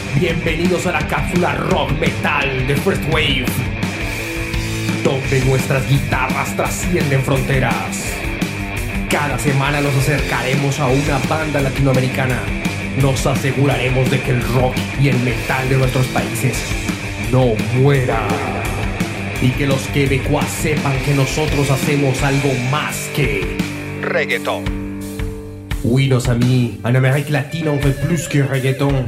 Bienvenidos a la cápsula rock metal de First Wave, donde nuestras guitarras trascienden fronteras. Cada semana nos acercaremos a una banda latinoamericana. Nos aseguraremos de que el rock y el metal de nuestros países no muera, y que los quebecuas sepan que nosotros hacemos algo más que reggaeton. Oui, nos amis, en Amérique latine on fait plus que reggaeton.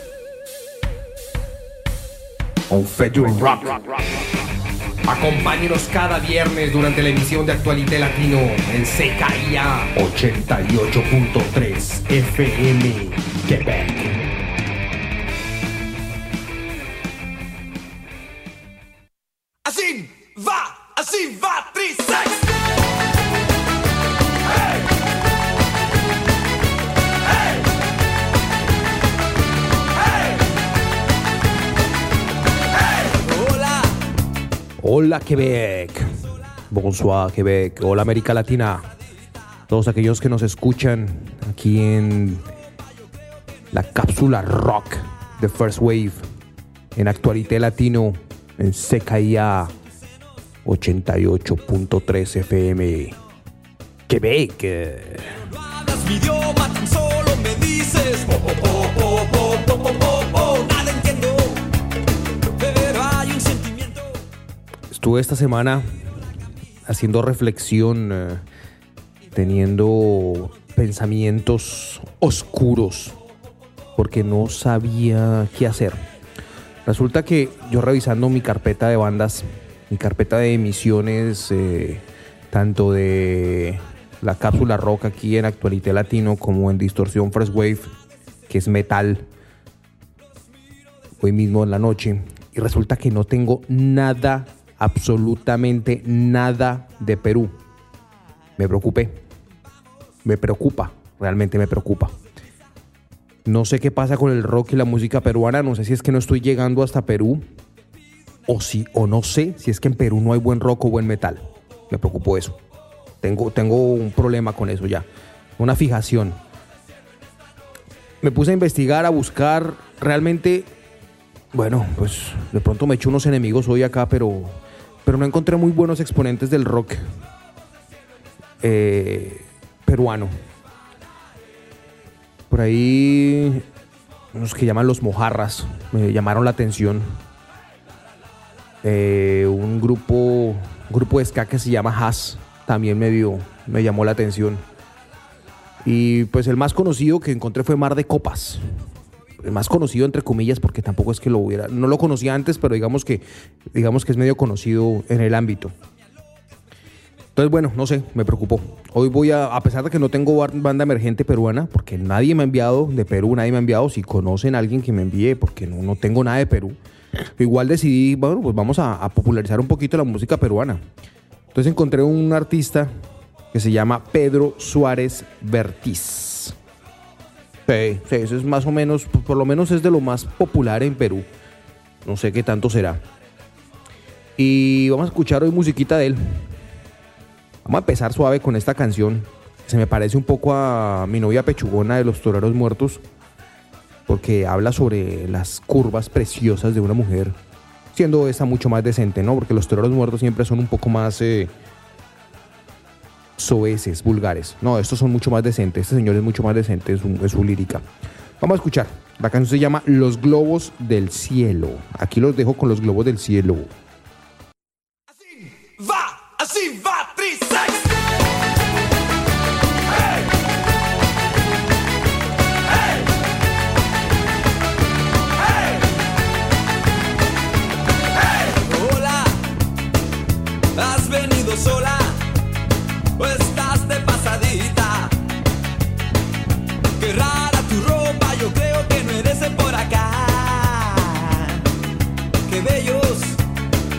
On fait du rock. Acompáñenos cada viernes durante la emisión de Actualité Latino en CKIA 88.3 FM Quebec. Así va, Trisex. Hola Quebec, bonsoir Quebec, hola América Latina, todos aquellos que nos escuchan aquí en la cápsula rock de First Wave, en Actualité Latino, en CKIA 88.3 FM Quebec. Mi idioma tan solo me dices nada entiendo, pero hay un sentimiento. Estuve esta semana haciendo reflexión, teniendo pensamientos oscuros, porque no sabía qué hacer. Resulta que yo revisando mi carpeta de bandas, mi carpeta de emisiones, tanto de la cápsula rock aquí en Actualité Latino como en Distorsión First Wave, que es metal, hoy mismo en la noche, y resulta que no tengo nada, absolutamente nada de Perú. Me preocupa, realmente me preocupa. No sé qué pasa con el rock y la música peruana, no sé si es que no estoy llegando hasta Perú, o no sé si es que en Perú no hay buen rock o buen metal. Me preocupó eso. Tengo un problema con eso ya, una fijación. Me puse a investigar, a buscar, realmente, bueno, pues de pronto me eché unos enemigos hoy acá, pero no encontré muy buenos exponentes del rock peruano. Por ahí, unos que llaman los mojarras, me llamaron la atención. Un grupo de ska que se llama Haas también me llamó la atención. Y pues el más conocido que encontré fue Mar de Copas. El más conocido entre comillas, porque tampoco es que no lo conocía antes, pero digamos que es medio conocido en el ámbito. Entonces, bueno, no sé, me preocupó. Hoy voy a pesar de que no tengo banda emergente peruana, porque nadie me ha enviado de Perú, nadie me ha enviado. Si conocen a alguien que me envíe, porque no tengo nada de Perú. Igual decidí, bueno, pues vamos a popularizar un poquito la música peruana. Entonces encontré un artista que se llama Pedro Suárez Vertiz. Sí, eso es más o menos, por lo menos es de lo más popular en Perú. No sé qué tanto será. Y vamos a escuchar hoy musiquita de él. Vamos a empezar suave con esta canción. Se me parece un poco a Mi novia pechugona de Los Toreros Muertos, porque habla sobre las curvas preciosas de una mujer, siendo esta mucho más decente, ¿no? Porque Los Toreros Muertos siempre son un poco más soeces, vulgares. No, estos son mucho más decentes. Este señor es mucho más decente en su lírica. Vamos a escuchar. La canción se llama Los Globos del Cielo. Aquí los dejo con Los Globos del Cielo. Así va, Trisex. Hola, ¿has venido sola o estás de pasadita? Qué rara tu ropa, yo creo que no eres de por acá. Qué bellos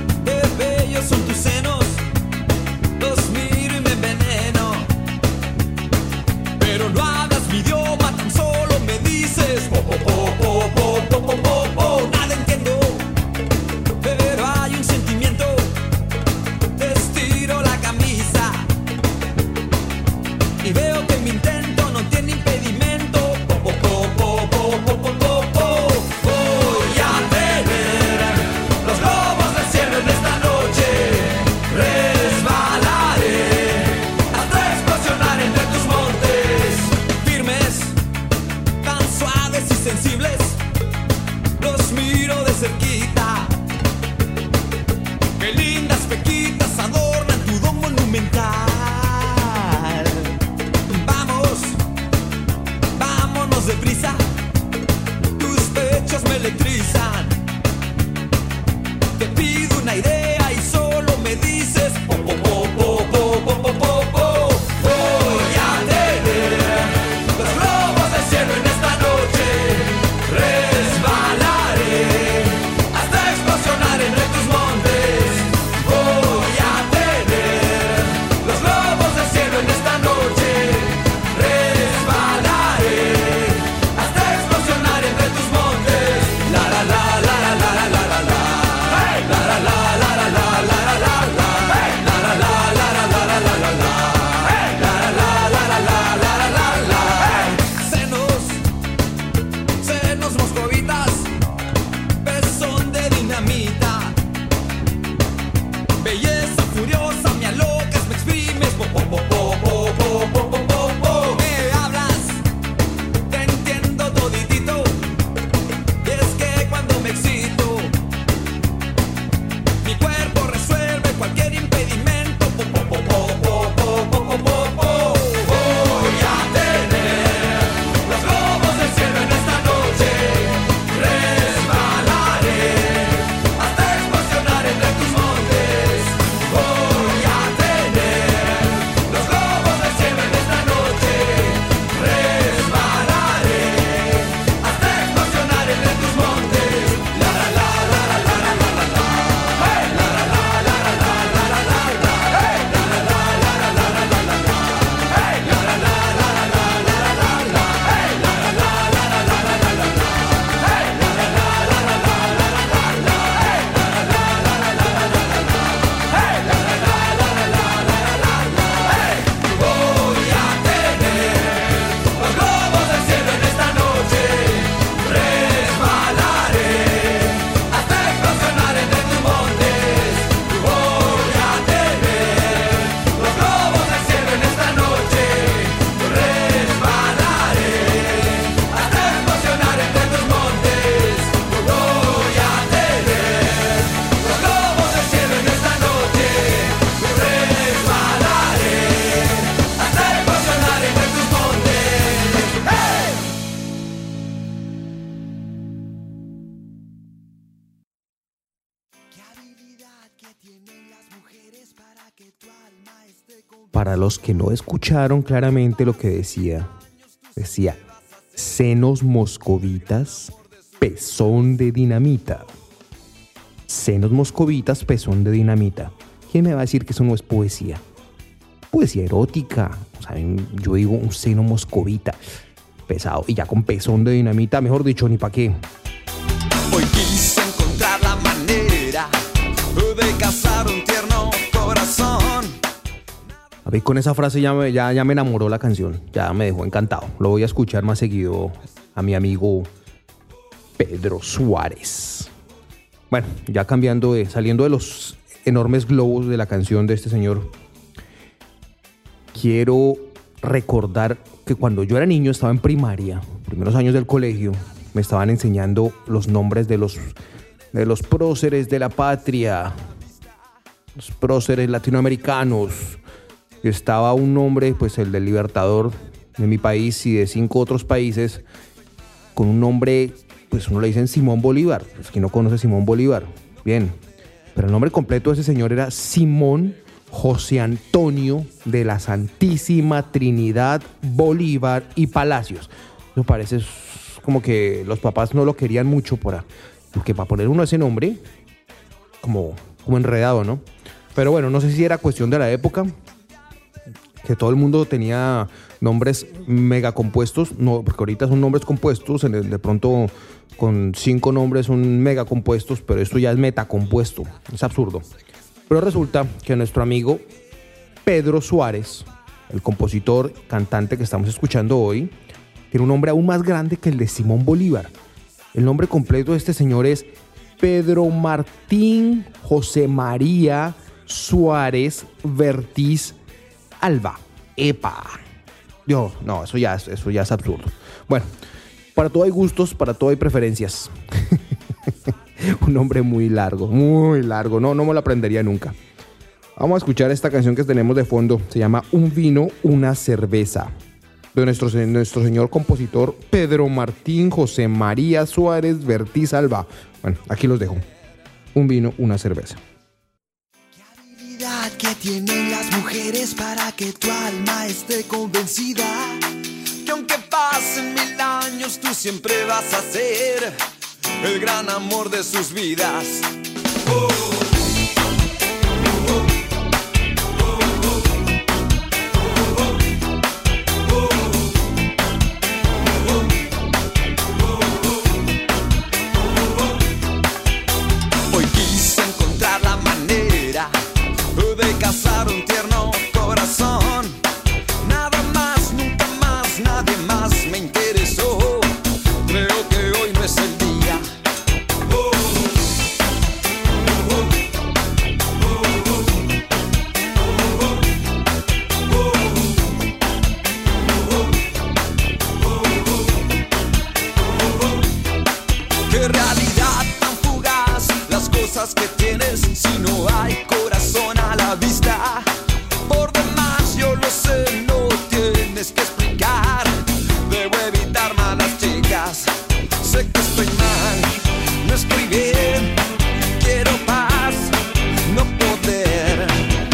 para los que no escucharon claramente lo que decía senos moscovitas, pezón de dinamita. Senos moscovitas, pezón de dinamita. ¿Quién me va a decir que eso no es poesía? Poesía erótica. O sea, yo digo un seno moscovita, pesado, y ya con pezón de dinamita, mejor dicho, ni pa' qué. Hoy quise encontrar la manera de cazar un tierno corazón. A ver, con esa frase ya me enamoró la canción, ya me dejó encantado. Lo voy a escuchar más seguido a mi amigo Pedro Suárez. Bueno, ya saliendo de los enormes globos de la canción de este señor, quiero recordar que cuando yo era niño, estaba en primaria, primeros años del colegio, me estaban enseñando los nombres de los próceres de la patria, los próceres latinoamericanos. Estaba un nombre, pues el del libertador de mi país y de 5 otros países, con un nombre, pues uno le dicen Simón Bolívar. Pues quien no conoce a Simón Bolívar, bien. Pero el nombre completo de ese señor era Simón José Antonio de la Santísima Trinidad Bolívar y Palacios. Eso parece como que los papás no lo querían mucho porque para poner uno ese nombre, como enredado, ¿no? Pero bueno, no sé si era cuestión de la época, que todo el mundo tenía nombres megacompuestos, no, porque ahorita son nombres compuestos, de pronto con 5 nombres son megacompuestos, pero esto ya es metacompuesto, es absurdo. Pero resulta que nuestro amigo Pedro Suárez, el compositor, cantante que estamos escuchando hoy, tiene un nombre aún más grande que el de Simón Bolívar. El nombre completo de este señor es Pedro Martín José María Suárez Vertiz Alba. ¡Epa! No, eso ya es absurdo. Bueno, para todo hay gustos, para todo hay preferencias. Un nombre muy largo. No me lo aprendería nunca. Vamos a escuchar esta canción que tenemos de fondo. Se llama Un vino, una cerveza, de nuestro señor compositor Pedro Martín José María Suárez Vertiz Alba. Bueno, aquí los dejo. Un vino, una cerveza. Que tienen las mujeres para que tu alma esté convencida que aunque pasen 1000 años tú siempre vas a ser el gran amor de sus vidas. Hoy quise encontrar la manera de cazar un tierno corazón. Nada más, nunca más, nadie más me interesó. Creo que hoy no es el día. Qué realidad tan fugaz, las cosas que tienes si no hay corazón a la vista. Por demás yo lo sé, no tienes que explicar. Debo evitar malas chicas. Sé que estoy mal, no estoy bien. Quiero paz, no poder.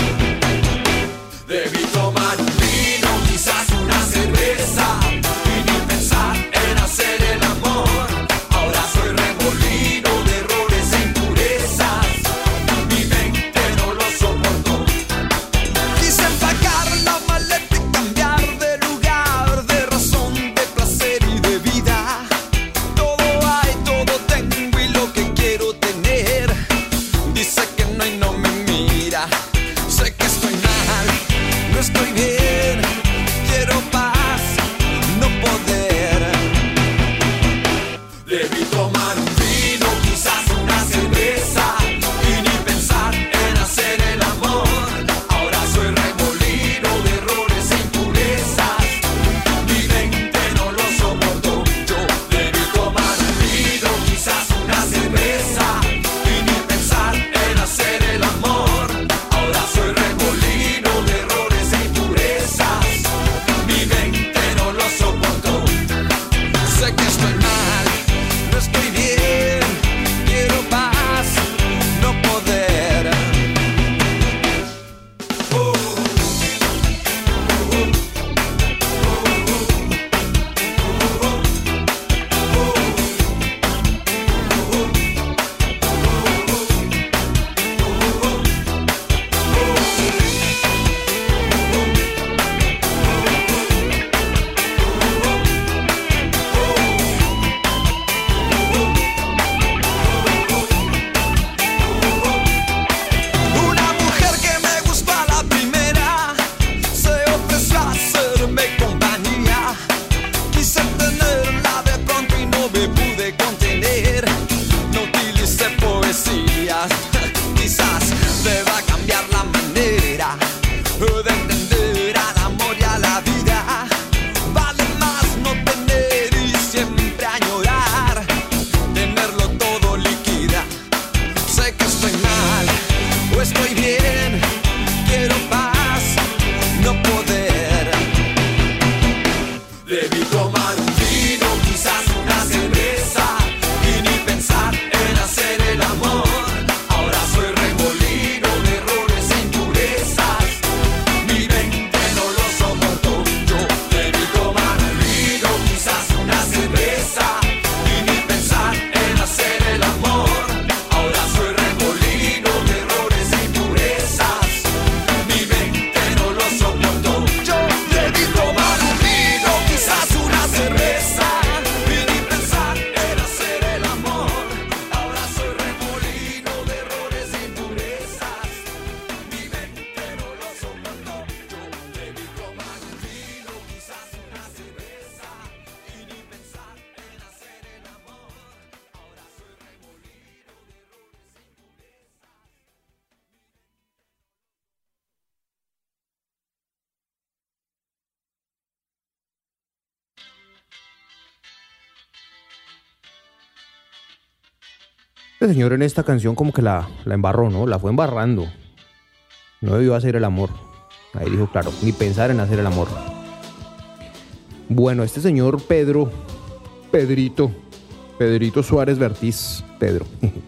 Debí tomar un vino, quizás una cerveza, y ni pensar en hacer el amor. Ahora soy remolino de errores e impurezas. Mi mente tener. No utilice poesías, quizás deba cambiar la manera de entender al amor y a la vida. Vale más no tener y siempre añorar, tenerlo todo liquida. Sé que estoy mal o estoy bien, quiero paz, no poder. Debí tomar un vino, quizás una cerveza, y ni pensar en hacer el amor. Ahora soy remolino de errores e impurezas, mi mente no lo soportó. Yo debí tomar un vino, quizás una cerveza, y ni pensar en hacer el amor. Ahora soy remolino de errores e impurezas, mi mente no lo soportó. Yo debí tomar un vino, quizás una cerveza, y ni pensar en hacer el amor. Ahora soy remolino de errores e impurezas, mi mente no lo soportó. Yo debí tomar un vino, quizás una cerveza, y ni pensar en hacer el amor. Ahora soy remolino de errores e impurezas. Este señor en esta canción como que la embarró, ¿no? La fue embarrando. No debió hacer el amor. Ahí dijo, claro, ni pensar en hacer el amor. Bueno, este señor Pedrito Suárez Vertiz, Pedro.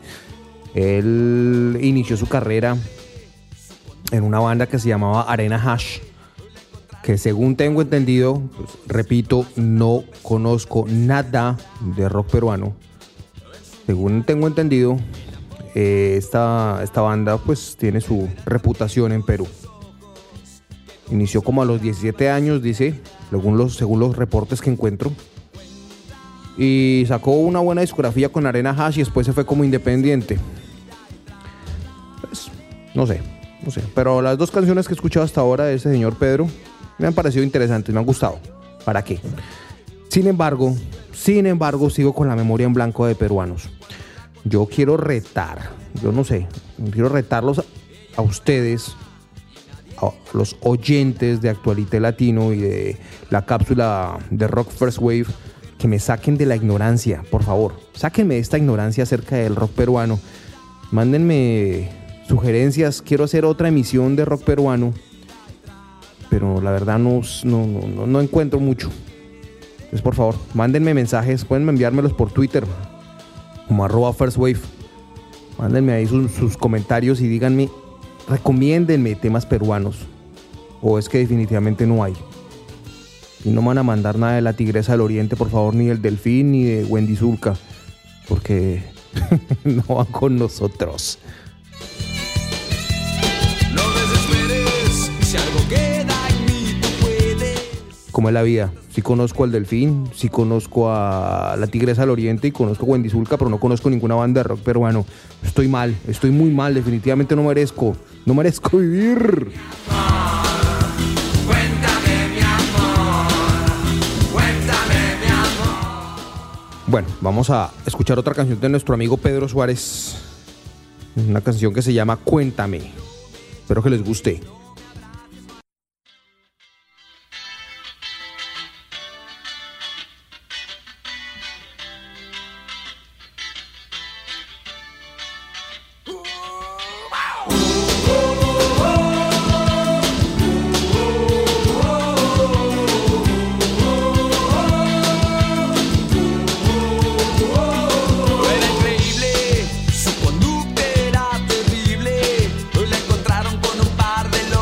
Él inició su carrera en una banda que se llamaba Arena Hash, que según tengo entendido, pues, repito, no conozco nada de rock peruano. Según tengo entendido, esta banda pues tiene su reputación en Perú. Inició como a los 17 años, dice, según los reportes que encuentro. Y sacó una buena discografía con Arena Hash y después se fue como independiente. Pues, no sé. Pero las dos canciones que he escuchado hasta ahora de ese señor Pedro me han parecido interesantes, me han gustado. ¿Para qué? Sin embargo, sigo con la memoria en blanco de peruanos. Yo quiero retarlos a ustedes, a los oyentes de Actualité Latino y de la cápsula de Rock First Wave, que me saquen de la ignorancia, por favor. Sáquenme de esta ignorancia acerca del rock peruano. Mándenme sugerencias. Quiero hacer otra emisión de rock peruano, pero la verdad no encuentro mucho. Entonces, por favor, mándenme mensajes. Pueden enviármelos por Twitter, como @firstwave. Mándenme ahí sus comentarios y díganme, recomiéndenme temas peruanos. O es que definitivamente no hay. Y no me van a mandar nada de La Tigresa del Oriente, por favor, ni del Delfín, ni de Wendy Zulka, porque no van con nosotros. No desesperes, si algo queda en mí, tú puedes. Como es la vida. Sí conozco al Delfín, sí conozco a La Tigresa del Oriente y conozco a Wendy Zulka, pero no conozco ninguna banda de rock peruano. Estoy muy mal, definitivamente no merezco vivir. Bueno, vamos a escuchar otra canción de nuestro amigo Pedro Suárez. Una canción que se llama Cuéntame. Espero que les guste. Era increíble, su conducta era terrible. La encontraron con un par de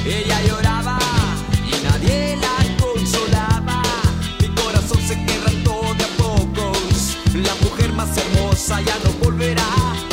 Ella lloraba y nadie la consolaba. Mi corazón se quebrantó de a pocos. La mujer más hermosa ya no volverá.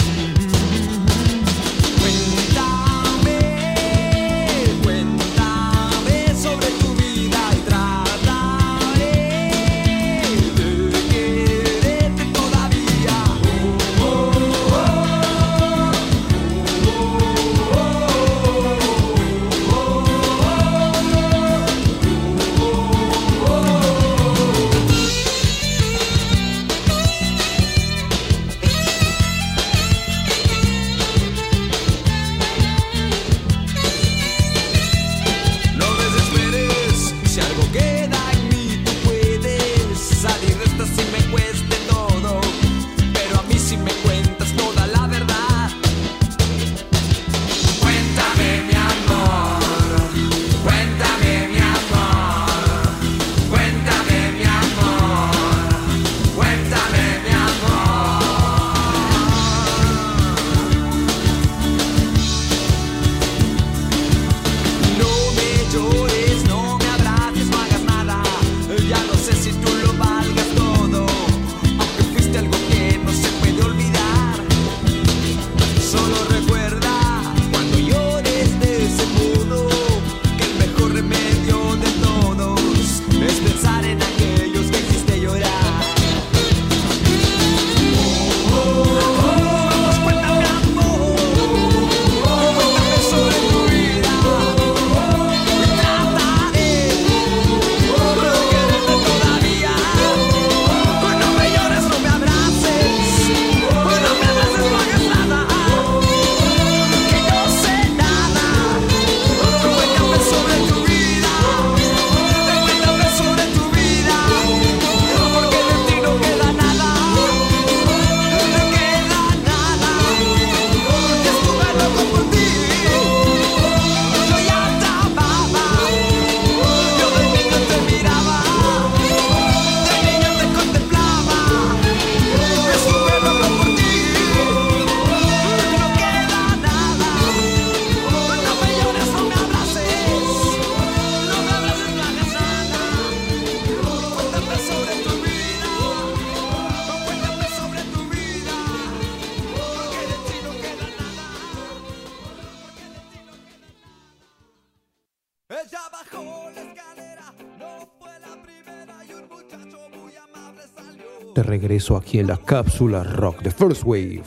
De regreso aquí en la cápsula rock de First Wave.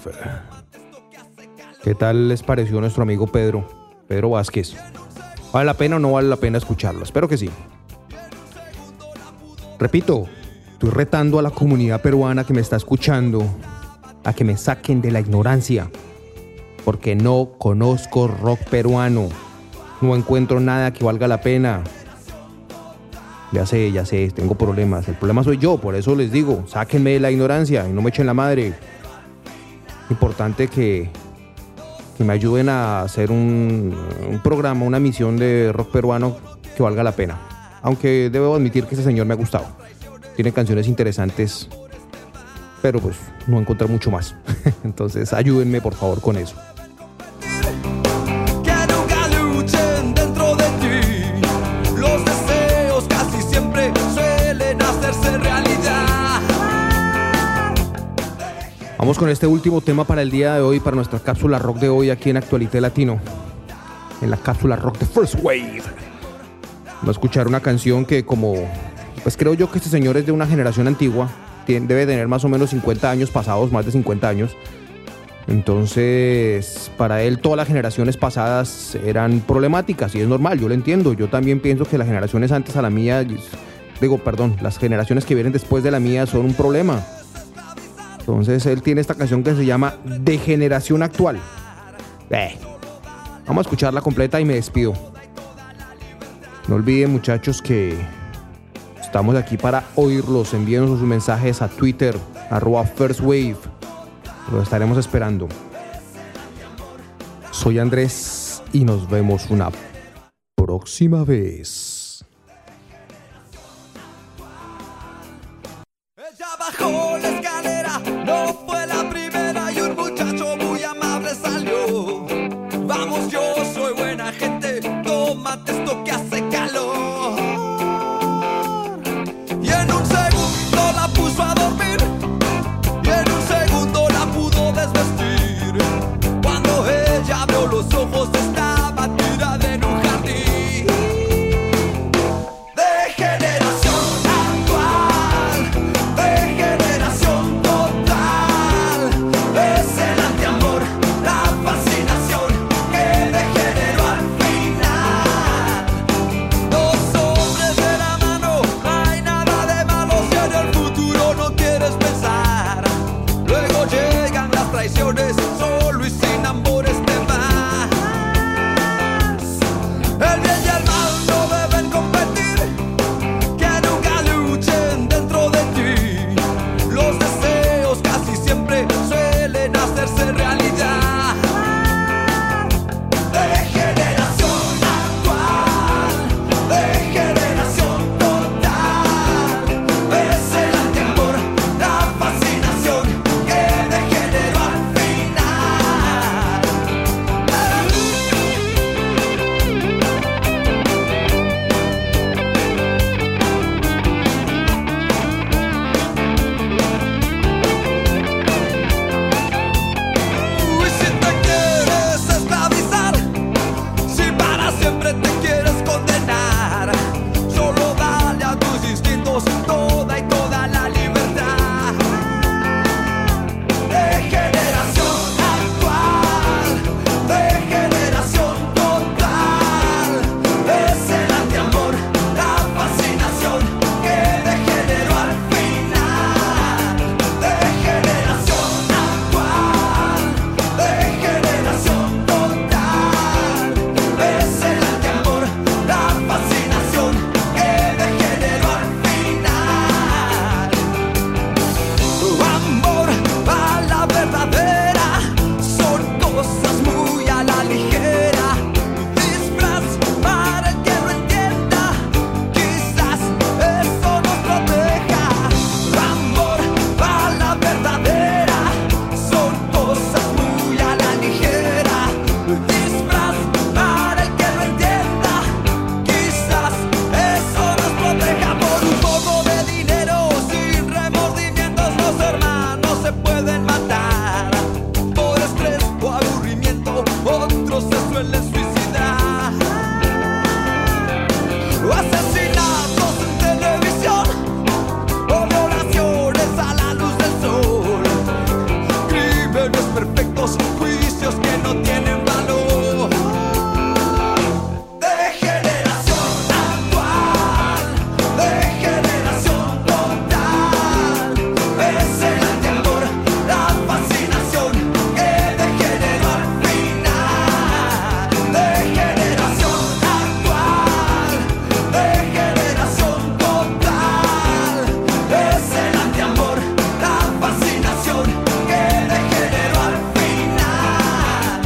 ¿Qué tal les pareció nuestro amigo Pedro Vázquez? ¿Vale la pena o no vale la pena escucharlo? Espero que sí. Repito, estoy retando a la comunidad peruana que me está escuchando a que me saquen de la ignorancia, porque no conozco rock peruano, no encuentro nada que valga la pena. Ya sé, tengo problemas. El problema soy yo, por eso les digo, sáquenme de la ignorancia y no me echen la madre. Importante que me ayuden a hacer un programa, una misión de rock peruano que valga la pena. Aunque debo admitir que ese señor me ha gustado. Tiene canciones interesantes, pero pues no encontré mucho más. Entonces ayúdenme por favor con eso. Vamos con este último tema para el día de hoy, para nuestra cápsula rock de hoy aquí en Actualité Latino, en la cápsula rock de First Wave. Vamos a escuchar una canción que pues creo yo que este señor es de una generación antigua, debe tener más o menos 50 años pasados, más de 50 años. Entonces, para él todas las generaciones pasadas eran problemáticas y es normal, yo lo entiendo. Yo también pienso que las generaciones antes a la mía, las generaciones que vienen después de la mía son un problema. Entonces él tiene esta canción que se llama De Generación Actual. Vamos a escucharla completa y me despido. No olviden, muchachos, que estamos aquí para oírlos. Envíenos sus mensajes a Twitter, @FirstWave. Los estaremos esperando. Soy Andrés y nos vemos una próxima vez. Ella bajó la escalera, no fue la primera y un muchacho muy amable salió. Vamos, yo soy buena gente, toma. tómate esto que hace calor. Y en un segundo la puso a dormir, y en un segundo la pudo desvestir. Cuando ella abrió los ojos estaba tirada en un jardín. De generación actual, de generación total, es el antiamor, la fascinación que degeneró al final. Dos hombres de la mano, no hay nada de malo si en el futuro no quieres pensar. Luego llegan las traiciones, solo y sin amores te vas. El bien y el mal no deben competir, que nunca luchen dentro de ti. Los deseos casi siempre suelen hacerse realidad. De generación actual, de generación total, es el antiamor, la fascinación que degeneró al final. Y si te quieres esclavizar, si para siempre te quieres condenar, solo dale a tus instintos toda y toda la libertad. De generación actual, de generación total, es el antiamor, la fascinación que degeneró al final. De generación actual, de generación total, es el antiamor, la fascinación que degeneró al final. Tu amor a la verdadera son cosas muy a la ligera. Disfraz para el que no entienda, quizás eso nos proteja. Amor a la verdadera son cosas muy a la ligera. Disfraz para el que no entienda, quizás eso nos proteja. Por un poco de dinero, sin remordimientos, los hermanos se pueden matar. Por estrés o aburrimiento, otros se suelen suicidar. O asesinatos en televisión, o violaciones a la luz del sol. Crímenes perfectos, juicios que no tienen valor. De generación actual, de generación total, es el antiamor, la fascinación que degeneró al final. De generación actual, de generación total, es el antiamor, la fascinación que degeneró al final.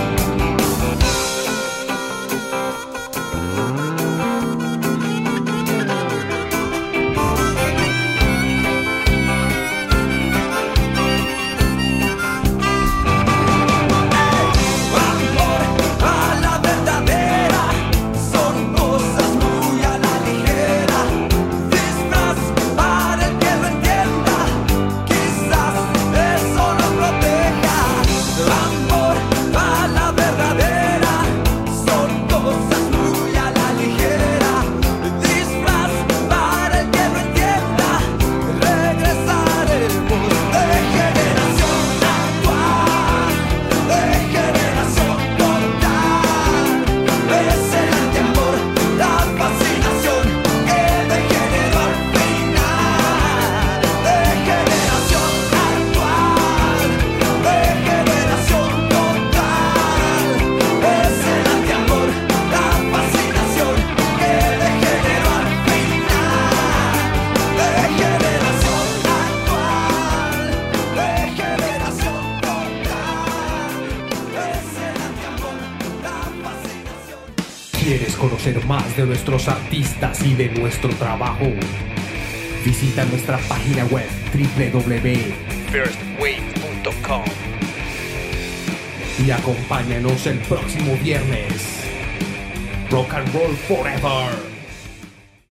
Amor a la verdadera son cosas muy a la ligera. Disfraz para el que no entienda, quizás eso nos proteja. Amor a la verdadera son cosas muy a la ligera. Disfraz para el que no entienda, regresaremos. De generación actual, de generación total, es el antiamor, la fascinación que degeneró al final. De generación actual, de generación total, es el antiamor, la fascinación que degeneró al final. De generación actual, de generación total, es el antiamor, la fascinación. ¿Quieres conocer más de nuestros artistas y de nuestro trabajo? Visita nuestra página web www.firstwave.com y acompáñanos el próximo viernes Rock and Roll Forever.